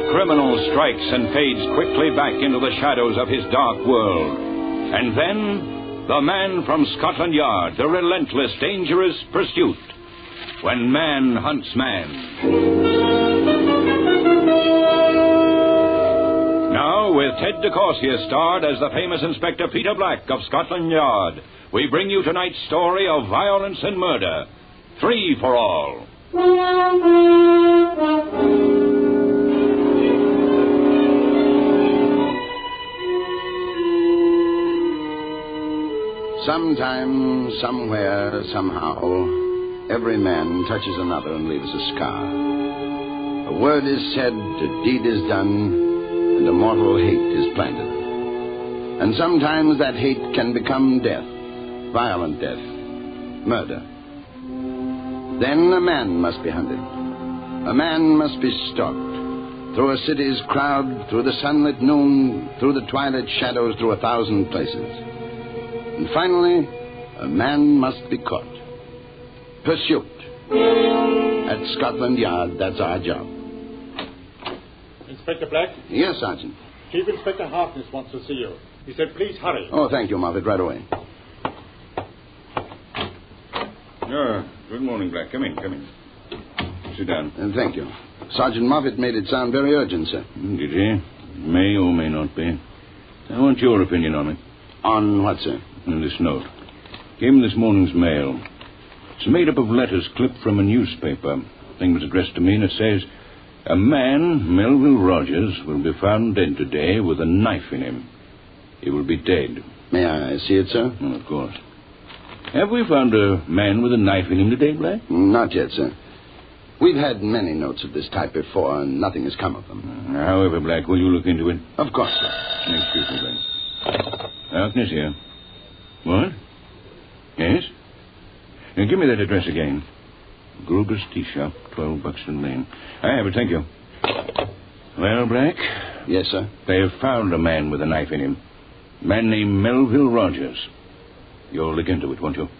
criminal strikes and fades quickly back into the shadows of his dark world. And then, the man from Scotland Yard, the relentless, dangerous pursuit. When man hunts man. Now, with Ted de Corsia starred as the famous Inspector Peter Black of Scotland Yard, we bring you tonight's story of violence and murder, Three for All. Sometime, somewhere, somehow, every man touches another and leaves a scar. A word is said, a deed is done, and a mortal hate is planted. And sometimes that hate can become death, violent death, murder. Then a man must be hunted. A man must be stalked. Through a city's crowd, through the sunlit noon, through the twilight shadows, through 1,000 places. And finally, a man must be caught. Pursuit. At Scotland Yard, that's our job. Inspector Black? Yes, Sergeant. Chief Inspector Harkness wants to see you. He said, please hurry. Oh, thank you, Moffat. Right away. Good morning, Black. Come in. Sit down. Thank you. Sergeant Moffat made it sound very urgent, sir. Did he? May or may not be. I want your opinion on it. On what, sir? On this note. Came this morning's mail. It's made up of letters clipped from a newspaper. The thing was addressed to me, and it says, a man, Melville Rogers, will be found dead today with a knife in him. He will be dead. May I see it, sir? Oh, of course. Have we found a man with a knife in him today, Black? Not yet, sir. We've had many notes of this type before, and nothing has come of them. However, Black, will you look into it? Of course, sir. Excuse me, Black. Harkness here. What? Yes? Now, give me that address again. Gruber's Tea Shop, 12 Buxton Lane. I have it, thank you. Well, Black? Yes, sir? They have found a man with a knife in him. A man named Melville Rogers. You'll look into it, won't you?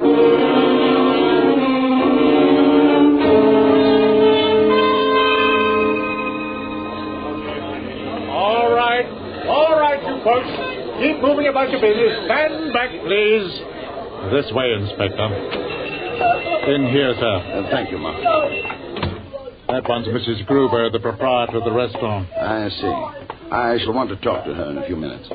All right, you folks. Keep moving about your business. Stand back, please. This way, Inspector. In here, sir. Thank you, Moffat. That one's Mrs. Gruber, the proprietor of the restaurant. I see. I shall want to talk to her in a few minutes.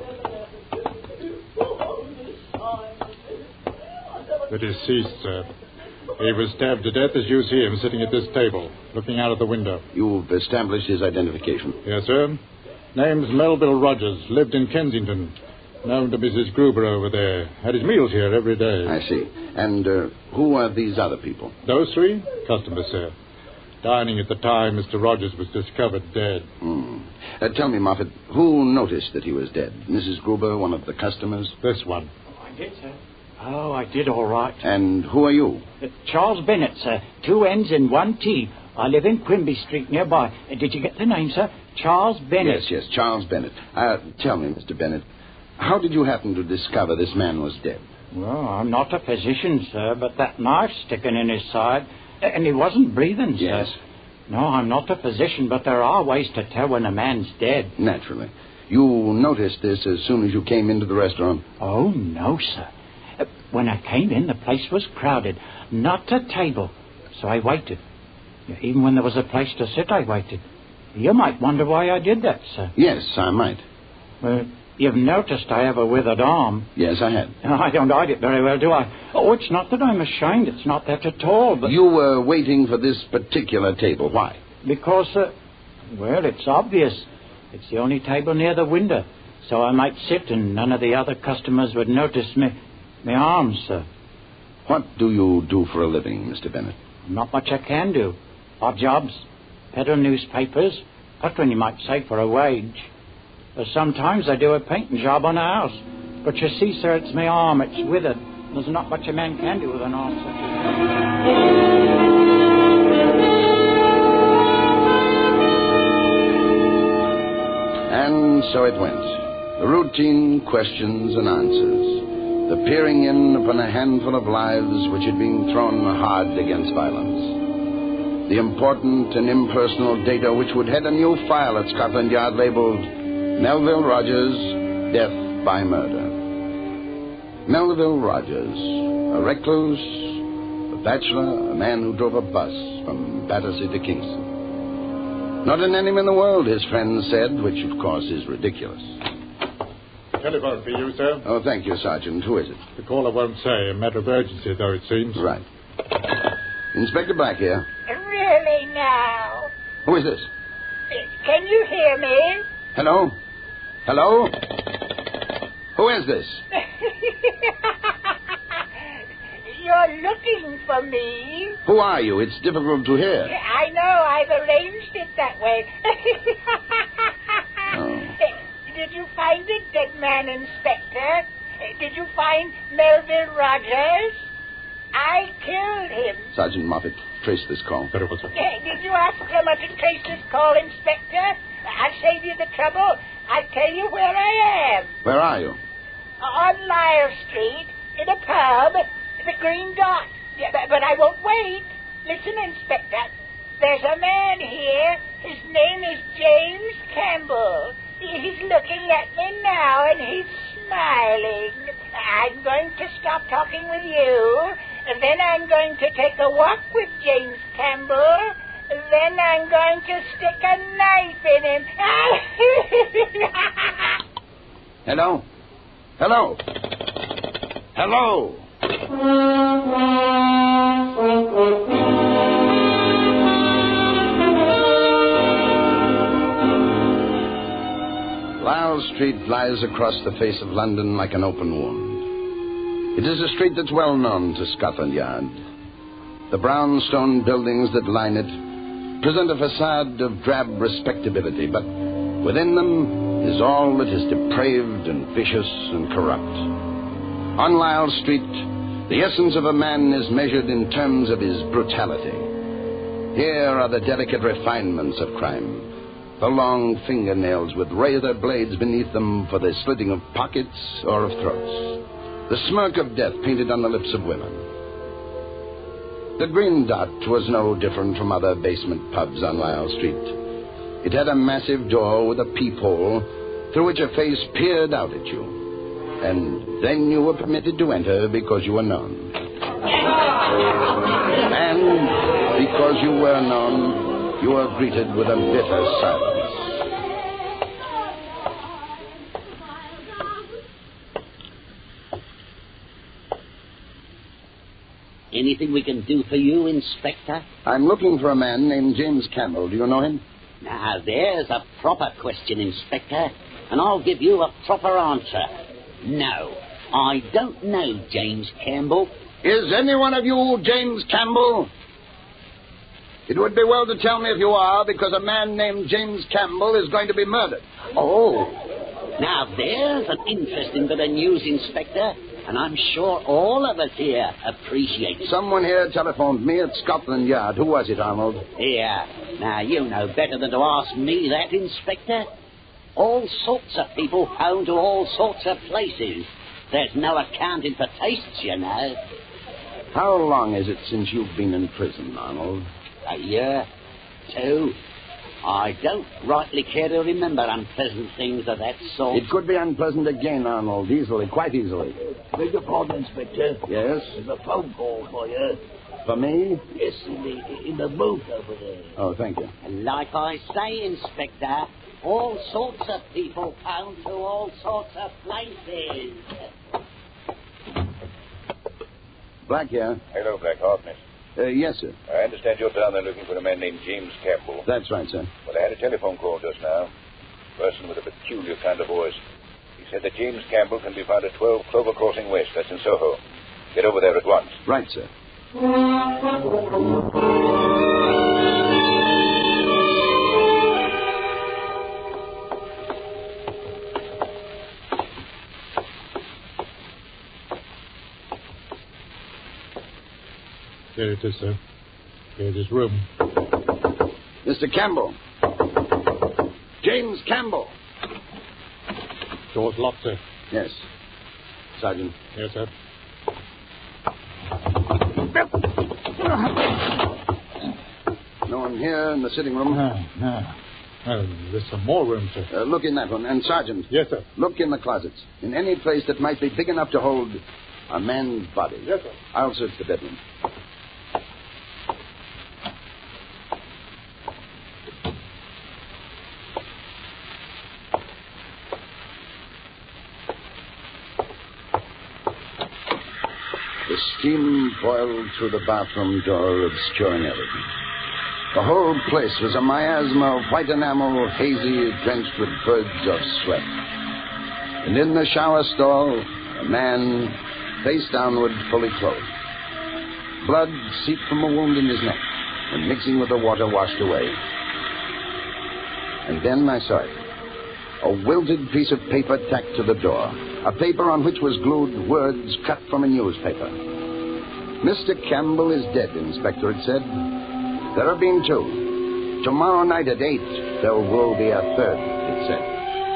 The deceased, sir. He was stabbed to death as you see him sitting at this table, looking out of the window. You've established his identification? Yes, sir. Name's Melville Rogers. Lived in Kensington. Known to Mrs. Gruber over there. Had his meals here every day. I see. And who are these other people? Those three? Customers, sir. Dining at the time Mr. Rogers was discovered dead. Tell me, Moffat, who noticed that he was dead? Mrs. Gruber, one of the customers? This one. I did, sir. Oh, I did all right. And who are you? Charles Bennett, sir. 2 N's and 1 T. I live in Quimby Street nearby. Did you get the name, sir? Charles Bennett. Yes, Charles Bennett. Tell me, Mr. Bennett, how did you happen to discover this man was dead? Well, I'm not a physician, sir, but that knife sticking in his side, and he wasn't breathing, sir. Yes. No, I'm not a physician, but there are ways to tell when a man's dead. Naturally. You noticed this as soon as you came into the restaurant? Oh, no, sir. When I came in, the place was crowded. Not a table. So I waited. Even when there was a place to sit, I waited. You might wonder why I did that, sir. Yes, I might. Well, you've noticed I have a withered arm. Yes, I had. I don't hide it very well, do I? Oh, it's not that I'm ashamed. It's not that at all, but... You were waiting for this particular table. Why? Because, well, it's obvious. It's the only table near the window. So I might sit and none of the other customers would notice my arms, sir. What do you do for a living, Mr. Bennett? Not much I can do. Odd jobs. Peddle newspapers. That one you might say for a wage. But sometimes I do a painting job on a house. But you see, sir, it's my arm. It's withered. There's not much a man can do with an arm such as that. And so it went. The routine questions and answers. The peering in upon a handful of lives which had been thrown hard against violence. The important and impersonal data which would head a new file at Scotland Yard labeled Melville Rogers, Death by Murder. Melville Rogers, a recluse, a bachelor, a man who drove a bus from Battersea to Kingston. Not an enemy in the world, his friends said, which of course is ridiculous. Telephone for you, sir. Oh, thank you, Sergeant. Who is it? The caller won't say. A matter of urgency, though, it seems. Right. Inspector Black here. Really now? Who is this? Can you hear me? Hello? Hello? Who is this? You're looking for me. Who are you? It's difficult to hear. I know. I've arranged it that way. Oh. Did you find the dead man, Inspector? Did you find Melville Rogers? I killed him. Sergeant Moffat, trace this call. Very well, sir. Did you ask someone to trace this call, Inspector? I'll save you the trouble. I'll tell you where I am. Where are you? On Lyre Street, in a pub, the Green Dot. Yeah, but I won't wait. Listen, Inspector. There's a man here. His name is James Campbell. He's looking at me now, and he's smiling. I'm going to stop talking with you, and then I'm going to take a walk with James Campbell, and then I'm going to stick a knife in him. Hello? Hello? Hello? Lyall Street lies across the face of London like an open wound. It is a street that's well known to Scotland Yard. The brownstone buildings that line it present a facade of drab respectability, but within them is all that is depraved and vicious and corrupt. On Lyall Street, the essence of a man is measured in terms of his brutality. Here are the delicate refinements of crime. The long fingernails with razor blades beneath them for the slitting of pockets or of throats. The smirk of death painted on the lips of women. The Green Dot was no different from other basement pubs on Lyall Street. It had a massive door with a peephole through which a face peered out at you. And then you were permitted to enter because you were known. And because you were known, you were greeted with a bitter silence. Anything we can do for you, Inspector? I'm looking for a man named James Campbell. Do you know him? Now, there's a proper question, Inspector, and I'll give you a proper answer. No, I don't know James Campbell. Is any one of you James Campbell? It would be well to tell me if you are, because a man named James Campbell is going to be murdered. Oh, now there's an interesting bit of news, Inspector, and I'm sure all of us here appreciate it. Someone here telephoned me at Scotland Yard. Who was it, Arnold? Here, now you know better than to ask me that, Inspector. All sorts of people phone to all sorts of places. There's no accounting for tastes, you know. How long is it since you've been in prison, Arnold? A year, 2. I don't rightly care to remember unpleasant things of that sort. It could be unpleasant again, Arnold. Easily, quite easily. Beg your pardon, Inspector. Yes? There's a phone call for you. For me? Yes, in the booth over there. Oh, thank you. Like I say, Inspector, all sorts of people phone to all sorts of places. Black here. Hello, Black Harkness. Yes, sir. I understand you're down there looking for a man named James Campbell. That's right, sir. Well, I had a telephone call just now. A person with a peculiar kind of voice. He said that James Campbell can be found at 12 Clover Crossing West. That's in Soho. Get over there at once. Right, sir. There it is, sir. Here's his room. Mr. Campbell. James Campbell. Door's locked, sir. Yes. Sergeant. Yes, sir. one here in the sitting room. No. Well, there's some more room, sir. Look in that one. And, Sergeant. Yes, sir. Look in the closets. In any place that might be big enough to hold a man's body. Yes, sir. I'll search the bedroom. The steam boiled through the bathroom door, obscuring everything. The whole place was a miasma of white enamel, hazy, drenched with birds of sweat. And in the shower stall, a man, face downward, fully clothed. Blood seeped from a wound in his neck, and mixing with the water, washed away. And then I saw it. A wilted piece of paper tacked to the door. A paper on which was glued words cut from a newspaper. Mr. Campbell is dead, Inspector, it said. There have been two. Tomorrow night at 8, there will be a third, it said.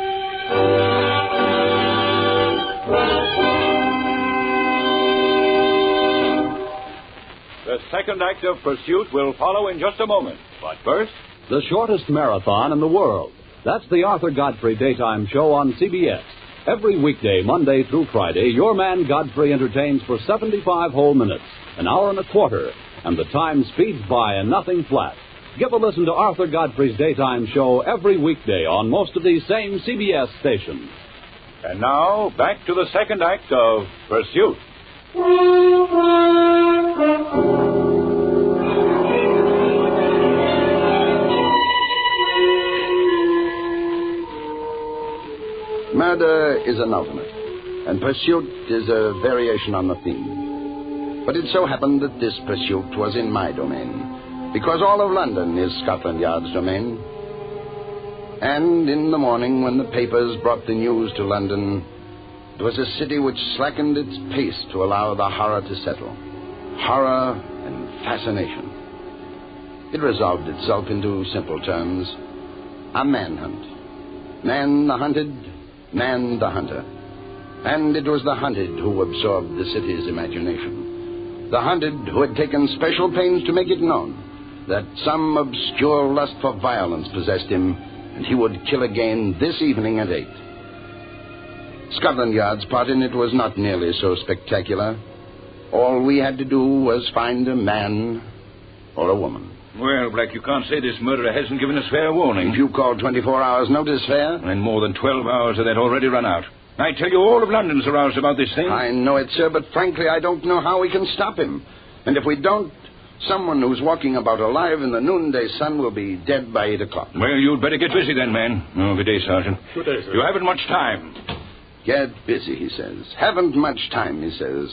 The second act of Pursuit will follow in just a moment. But first, the shortest marathon in the world. That's the Arthur Godfrey Daytime Show on CBS. Every weekday, Monday through Friday, your man Godfrey entertains for 75 whole minutes, an hour and a quarter, and the time speeds by and nothing flat. Give a listen to Arthur Godfrey's Daytime Show every weekday on most of these same CBS stations. And now, back to the second act of Pursuit. Murder is an ultimate, and pursuit is a variation on the theme. But it so happened that this pursuit was in my domain, because all of London is Scotland Yard's domain. And in the morning, when the papers brought the news to London, it was a city which slackened its pace to allow the horror to settle. Horror and fascination. It resolved itself into simple terms. A manhunt. Man the hunted, man the hunter. And it was the hunted who absorbed the city's imagination. The hunted who had taken special pains to make it known that some obscure lust for violence possessed him, and he would kill again this evening at 8. Scotland Yard's part in it was not nearly so spectacular. All we had to do was find a man or a woman. Well, Black, you can't say this murderer hasn't given us fair warning. If you call 24 hours notice fair? And more than 12 hours of that already run out. I tell you, all of London's aroused about this thing. I know it, sir, but frankly, I don't know how we can stop him. And if we don't, someone who's walking about alive in the noonday sun will be dead by 8 o'clock. Well, you'd better get busy then, man. Oh, good day, Sergeant. Good day, sir. You haven't much time. Get busy, he says. Haven't much time, he says.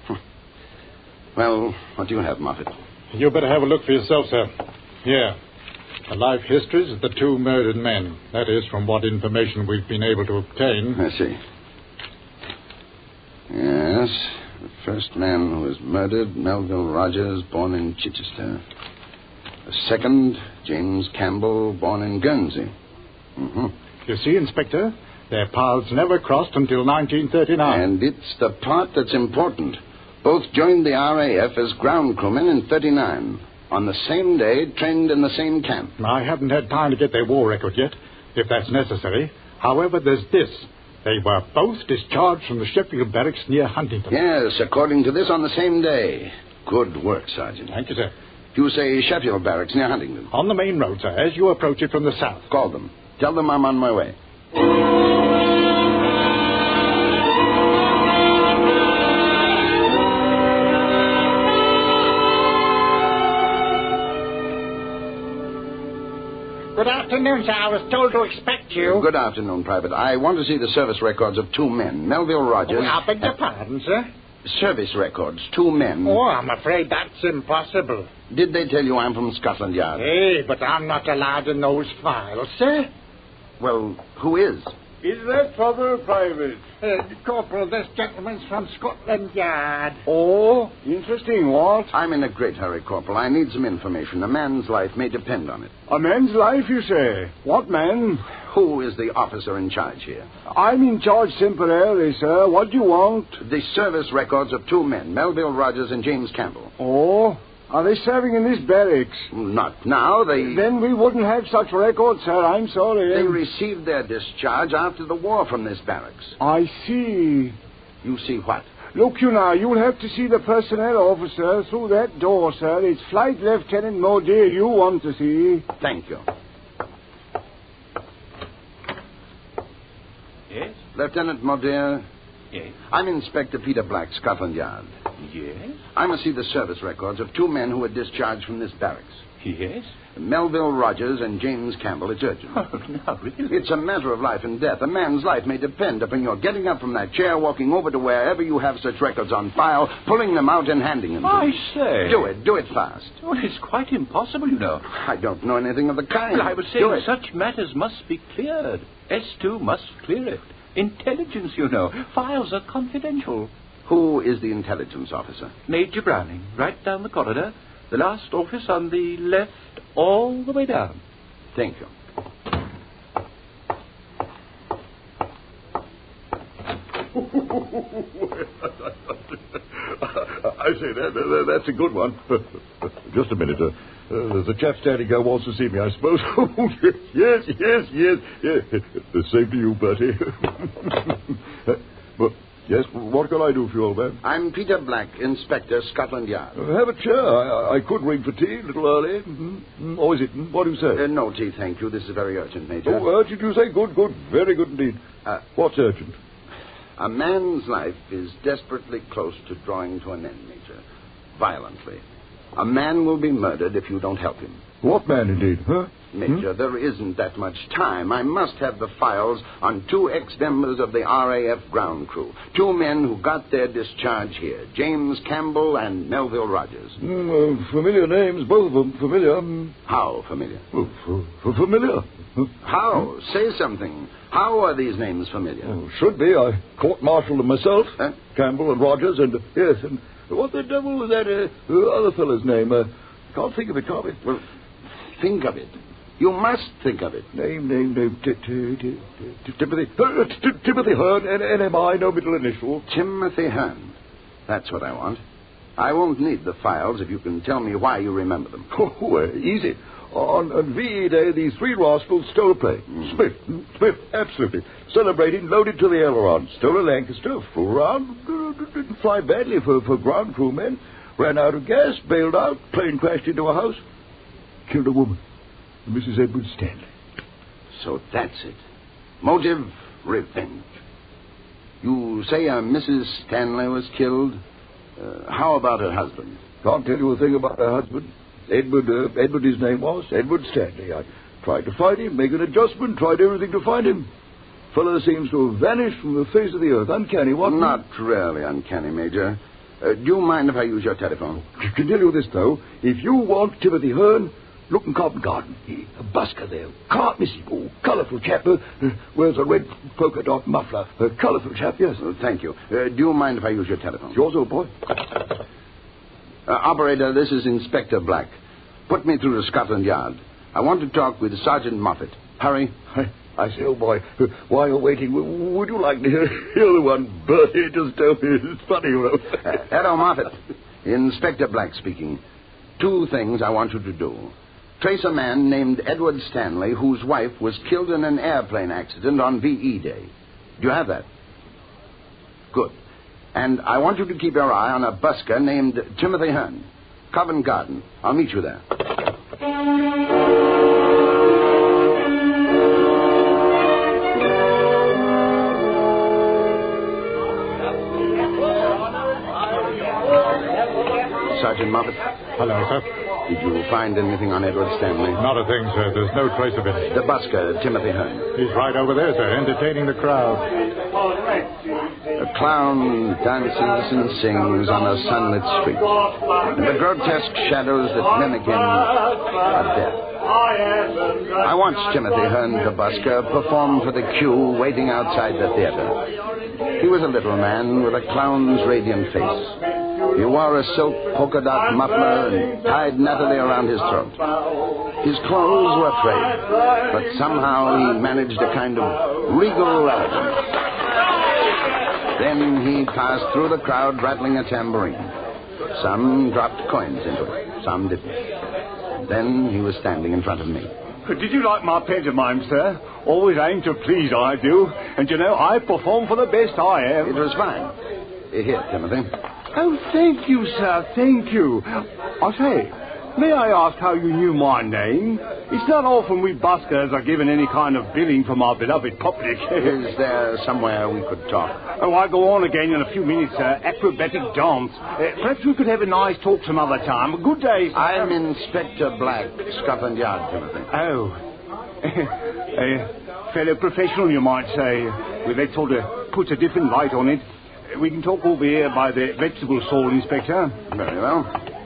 Well, what do you have, Moffat? You better have a look for yourself, sir. Here. The life histories of the two murdered men. That is, from what information we've been able to obtain. I see. Yes. The first man who was murdered, Melville Rogers, born in Chichester. The second, James Campbell, born in Guernsey. Mm-hmm. You see, Inspector, their paths never crossed until 1939. And it's the part that's important. Both joined the RAF as ground crewmen in 39. On the same day, trained in the same camp. I haven't had time to get their war record yet, if that's necessary. However, there's this. They were both discharged from the Sheffield barracks near Huntington. Yes, according to this, on the same day. Good work, Sergeant. Thank you, sir. You say Sheffield barracks near Huntington? On the main road, sir, as you approach it from the south. Call them. Tell them I'm on my way. Good afternoon, sir. I was told to expect you. Good afternoon, Private. I want to see the service records of two men. Melville Rogers... Oh, I beg your pardon, sir? Service records, two men. Oh, I'm afraid that's impossible. Did they tell you I'm from Scotland Yard? Hey, but I'm not allowed in those files, sir. Well, who is? Is there trouble, Private? Corporal, this gentleman's from Scotland Yard. Oh, interesting, what? I'm in a great hurry, Corporal. I need some information. A man's life may depend on it. A man's life, you say? What man? Who is the officer in charge here? I'm in charge temporarily, sir. What do you want? The service records of two men, Melville Rogers and James Campbell. Oh, Are they serving in this barracks? Not now. Then we wouldn't have such records, sir. I'm sorry. They received their discharge after the war from this barracks. I see. You see what? Look, you now, you'll have to see the personnel officer through that door, sir. It's Flight Lieutenant Maudier you want to see. Thank you. Yes? Lieutenant Maudier? Yes. I'm Inspector Peter Black, Scotland Yard. Yes? I must see the service records of 2 men who were discharged from this barracks. Yes? Melville Rogers and James Campbell. It's urgent. Oh, no, really? It's a matter of life and death. A man's life may depend upon your getting up from that chair, walking over to wherever you have such records on file, pulling them out and handing them to I me. say. Do it fast. Well, it's quite impossible, you know. I don't know anything of the kind. Well, I was saying such matters must be cleared. S2 must clear it. Intelligence, you know. Files are confidential. Who is the intelligence officer? Major Browning, right down the corridor. The last office on the left, all the way down. Thank you. I say, that's a good one. Just a minute. There's a chap standing here wants to see me, I suppose. yes. Same to you, Bertie. Well, yes, what can I do for you, old man? I'm Peter Black, Inspector, Scotland Yard. Have a chair. I could ring for tea a little early. Or is it? What do you say? No tea, thank you. This is very urgent, Major. Oh, urgent, you say? Good. Very good indeed. What's urgent? A man's life is desperately close to drawing to an end, Major. Violently. A man will be murdered if you don't help him. What man, indeed, huh? Major, there isn't that much time. I must have the files on 2 ex-members of the RAF ground crew. 2 men who got their discharge here. James Campbell and Melville Rogers. Familiar names, both of them. Familiar. How familiar? Familiar. How? Say something. How are these names familiar? Should be. I court-martialed them myself. Huh? Campbell and Rogers and... Yes, and what the devil is that other fellow's name? Can't think of it, can't we? Well, think of it. You must think of it. Name. Timothy Hearn, NMI, no middle initial. Timothy Hearn. That's what I want. I won't need the files if you can tell me why you remember them. Oh, easy. On VE Day, these 3 rascals stole a plane. Smith, absolutely. Celebrating, loaded to the aileron. Stole a Lancaster, flew around, didn't fly badly for ground crew men. Ran out of gas, bailed out, plane crashed into a house. Killed a woman, Mrs. Edward Stanley. So that's it. Motive, revenge. You say a Mrs. Stanley was killed? How about her husband? Can't tell you a thing about her husband. Edward his name was, Edward Stanley. I tried to find him, make an adjustment, tried everything to find him. Fellow seems to have vanished from the face of the earth. Uncanny, what? Not really uncanny, Major. Do you mind if I use your telephone? I can tell you this, though. If you want Timothy Hearn, look in Covent Garden. A busker there. Can't miss him. Oh, colourful chap. Wears a red polka dot muffler. Colourful chap, yes. Thank you. Do you mind if I use your telephone? Yours, old boy. Operator, this is Inspector Black. Put me through to Scotland Yard. I want to talk with Sergeant Moffat. Hurry. I say, old boy, while you're waiting, would you like to hear the one Bertie just told me? It's funny, you know. Hello, Moffat. Inspector Black speaking. 2 things I want you to do. Trace a man named Edward Stanley whose wife was killed in an airplane accident on VE Day. Do you have that? Good. And I want you to keep your eye on a busker named Timothy Hearn. Covent Garden. I'll meet you there. Sergeant Moffat. Hello, sir. Did you find anything on Edward Stanley? Not a thing, sir. There's no trace of it. The busker, Timothy Hearn. He's right over there, sir, entertaining the crowd. A clown dances and sings on a sunlit street. And the grotesque shadows that mimic him are death. I watched Timothy Hearn, the busker, perform for the queue waiting outside the theater. He was a little man with a clown's radiant face. He wore a silk polka dot muffler and tied nattily around his throat. His clothes were frayed, but somehow he managed a kind of regal elegance. Then he passed through the crowd rattling a tambourine. Some dropped coins into it. Some didn't. Then he was standing in front of me. Did you like my pantomime, sir? Always aim to please, I do. And you know, I perform for the best I am. It was fine. Here, Timothy. Oh, thank you, sir, thank you. I say, may I ask how you knew my name? It's not often we buskers are given any kind of billing from our beloved public. Is there somewhere we could talk? Oh, I'll go on again in a few minutes, sir. Acrobatic dance. Perhaps we could have a nice talk some other time. Good day, sir. I'm Inspector Black, Scotland Yard, Timothy. Oh. A fellow professional, you might say. Well, that sort of puts a different light on it. We can talk over here by the vegetable stall, Inspector. Very well.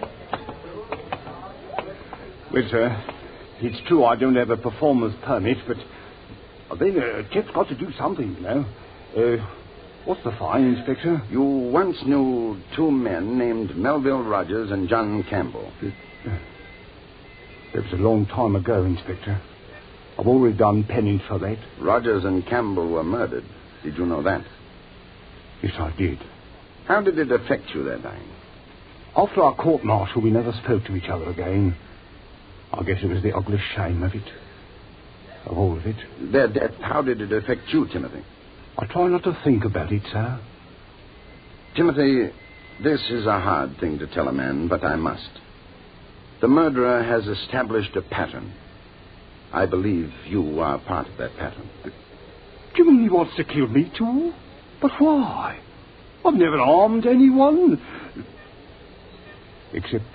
Well, sir, it's true I don't have a performer's permit, but then a chap's got to do something, you know. What's the fine, Inspector? You once knew two men named Melville Rogers and John Campbell. That was a long time ago, Inspector. I've already done penance for that. Rogers and Campbell were murdered. Did you know that? Yes, I did. How did it affect you, their dying? After our court-martial, we never spoke to each other again. I guess it was the ugly shame of it. Of all of it. Their death, how did it affect you, Timothy? I try not to think about it, sir. Timothy, this is a hard thing to tell a man, but I must. The murderer has established a pattern. I believe you are part of that pattern. Do you mean he wants to kill me, too? But why? I've never harmed anyone. Except...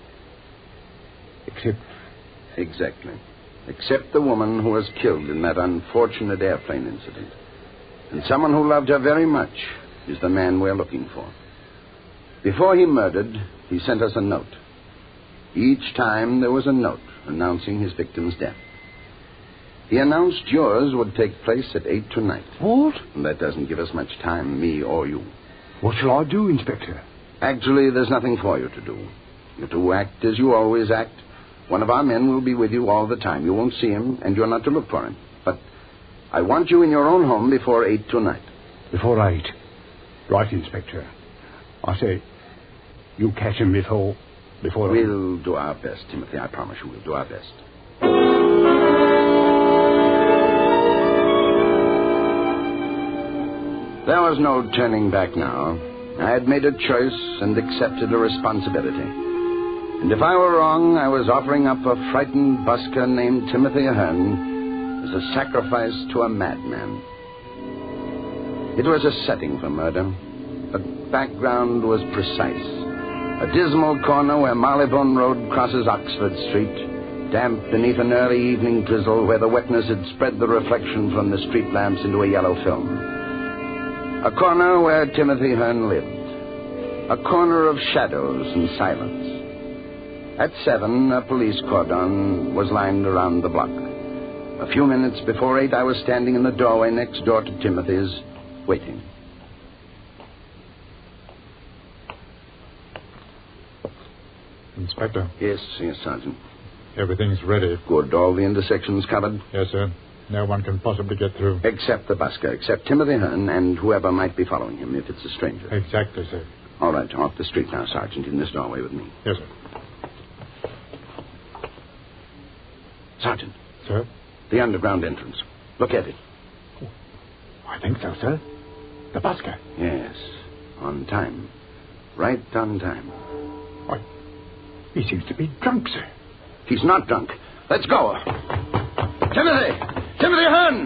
Exactly. Except the woman who was killed in that unfortunate airplane incident. And someone who loved her very much is the man we're looking for. Before he murdered, he sent us a note. Each time there was a note announcing his victim's death. He announced yours would take place at 8 tonight. What? And that doesn't give us much time, me or you. What shall I do, Inspector? Actually, there's nothing for you to do. You're to act as you always act. One of our men will be with you all the time. You won't see him, and you're not to look for him. But I want you in your own home before 8 tonight. Before 8? Right, Inspector. I say, you catch him before... We'll do our best, Timothy. I promise you we'll do our best. There was no turning back now. I had made a choice and accepted a responsibility. And if I were wrong, I was offering up a frightened busker named Timothy Ahern as a sacrifice to a madman. It was a setting for murder. The background was precise. A dismal corner where Marylebone Road crosses Oxford Street, damp beneath an early evening drizzle where the wetness had spread the reflection from the street lamps into a yellow film. A corner where Timothy Ahern lived. A corner of shadows and silence. At 7, a police cordon was lined around the block. A few minutes before 8, I was standing in the doorway next door to Timothy's, waiting. Inspector. Yes, Sergeant. Everything's ready. Good. All the intersections covered? Yes, sir. No one can possibly get through. Except the busker, except Timothy Ahern and whoever might be following him, if it's a stranger. Exactly, sir. All right, off the street now, Sergeant, in this doorway with me. Yes, sir. Sergeant. Sir? The underground entrance. Look at it. Oh, I think so, sir. The busker. Yes. On time. Right on time. Why, he seems to be drunk, sir. He's not drunk. Let's go. Timothy! Timothy Ahern!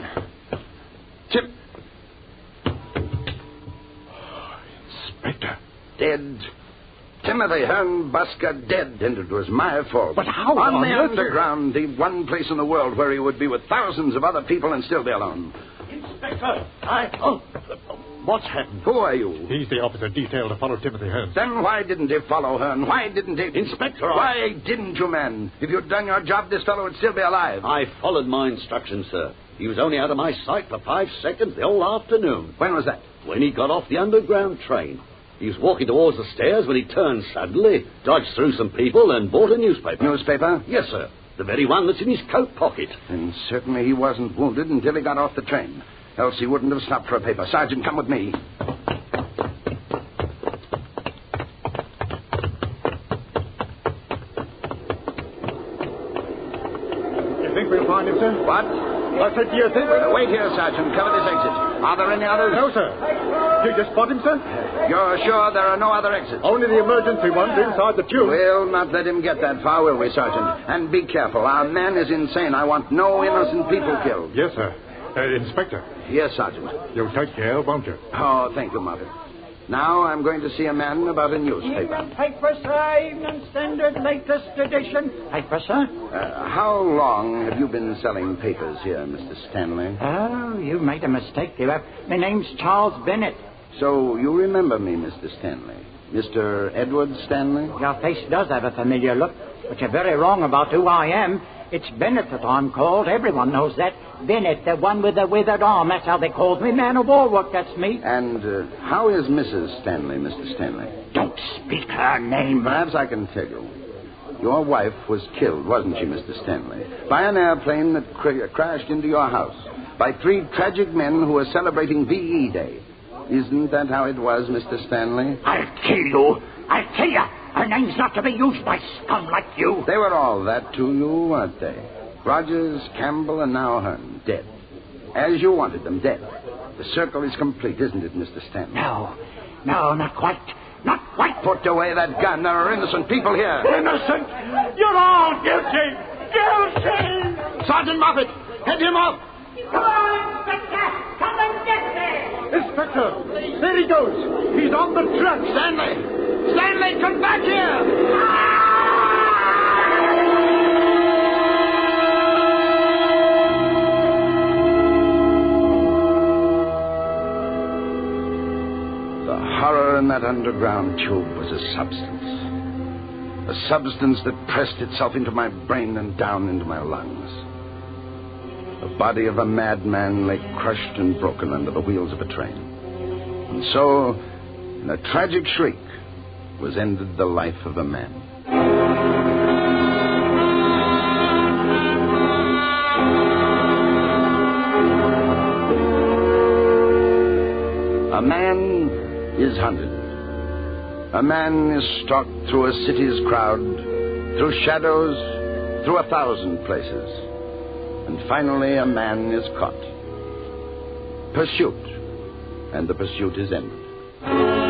Inspector. Dead. Timothy Ahern, busker, dead, and it was my fault. But how on on the earth, underground, the one place in the world where he would be with thousands of other people and still be alone. Inspector, what's happened? Who are you? He's the officer detailed to follow Timothy Ahern. Then why didn't he follow Ahern? Why didn't he... Inspector, Why didn't you, man? If you'd done your job, this fellow would still be alive. I followed my instructions, sir. He was only out of my sight for 5 seconds the whole afternoon. When was that? When he got off the underground train. He was walking towards the stairs when he turned suddenly, dodged through some people, and bought a newspaper. Newspaper? Yes, sir. The very one that's in his coat pocket. And certainly he wasn't wounded until he got off the train. Else he wouldn't have stopped for a paper. Sergeant, come with me. What? I said, do you think... Wait here, Sergeant. Cover this exit. Are there any others? No, sir. Did you spot him, sir? You're sure there are no other exits? Only the emergency ones inside the tube. We'll not let him get that far, will we, Sergeant? And be careful. Our man is insane. I want no innocent people killed. Yes, sir. Inspector. Yes, Sergeant. You'll take care, won't you? Oh, thank you, Mother. Now I'm going to see a man about a newspaper. Evening paper, sir. Evening Standard, latest edition. Paper, sir? How long have you been selling papers here, Mr. Stanley? Oh, you made a mistake, you have. My name's Charles Bennett. So you remember me, Mr. Stanley? Mr. Edward Stanley? Your face does have a familiar look, but you're very wrong about who I am. It's Bennett that I'm called. Everyone knows that. Bennett, the one with the withered arm. That's how they called me. Man of war work, that's me. And how is Mrs. Stanley, Mr. Stanley? Don't speak her name. Perhaps I can tell you. Your wife was killed, wasn't she, Mr. Stanley? By an airplane that crashed into your house. By 3 tragic men who were celebrating VE Day. Isn't that how it was, Mr. Stanley? I'll kill you. I'll kill you. Her name's not to be used by scum like you. They were all that to you, weren't they? Rogers, Campbell, and now Hearn, dead. As you wanted them, dead. The circle is complete, isn't it, Mr. Stanley? No, not quite. Not quite. Put away that gun. There are innocent people here. Innocent? You're all guilty. Guilty! Sergeant Moffat, head him off. Come on, Inspector. Come and get me. Inspector, there he goes. He's on the track. Stanley, come back here. Horror in that underground tube was a substance that pressed itself into my brain and down into my lungs. The body of a madman lay crushed and broken under the wheels of a train. And so, in a tragic shriek, was ended the life of a man. A man is hunted. A man is stalked through a city's crowd, through shadows, through 1,000 places. And finally a man is caught. Pursuit. And the pursuit is ended.